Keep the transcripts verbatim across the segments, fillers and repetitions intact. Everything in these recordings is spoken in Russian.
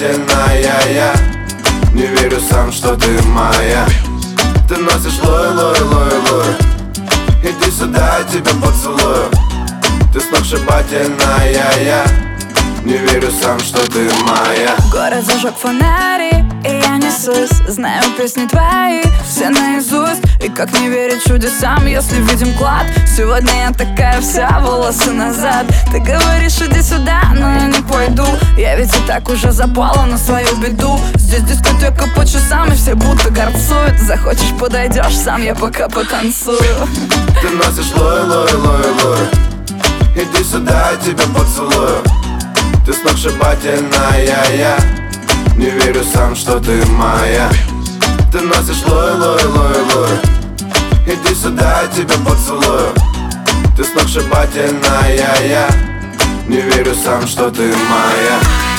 сногсшибательная я не верю сам, что ты моя. Ты носишь лой, лой, лой, лой. Иди сюда, я тебя поцелую. Ты сногсшибательная я не верю сам, что ты моя. Город зажег фонари, и я несусь. Знаю песни твои, все наизусть. И как не верить чудесам, если видим клад. Сегодня я такая вся, волосы назад. Ты говоришь, иди сюда, но я не пойду. Я ведь и так уже запала на свою беду. Здесь дискотека по часам, и все будто горцуют. Захочешь, подойдешь сам, я пока потанцую. Ты носишь лой, лой, лой, лой. Иди сюда, я тебя поцелую. Ты сногсшибательная я не верю сам, что ты моя. Ты носишь лой, лой, лой, лой. Иди сюда, я тебя поцелую. Ты сногсшибательная я не верю сам, что ты моя.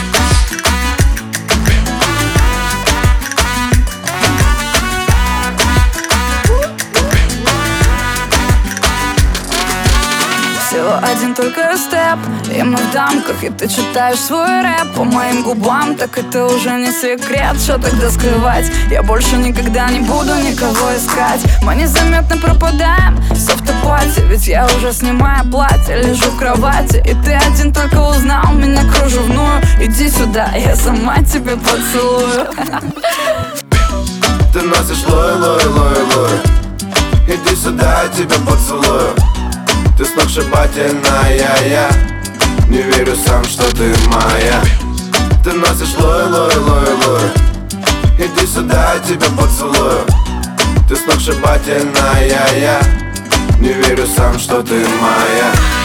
Всего один только степ, и мы в дамках, и ты читаешь свой рэп по моим губам. Так это уже не секрет, что тогда скрывать? Я больше никогда не буду никого искать. Мы незаметно пропадаем в автопате, ведь я уже снимаю платье, лежу в кровати. И ты один только узнал меня кружевную. Иди сюда, я сама тебе поцелую. Ты носишь лой, лой, лой, лой. Иди сюда, я тебя поцелую. Ты сногсшибательная я не верю сам, что ты моя. Ты носишь лой, лой, лой, лой. Иди сюда, я тебя поцелую. Ты сногсшибательная я не верю сам, что ты моя.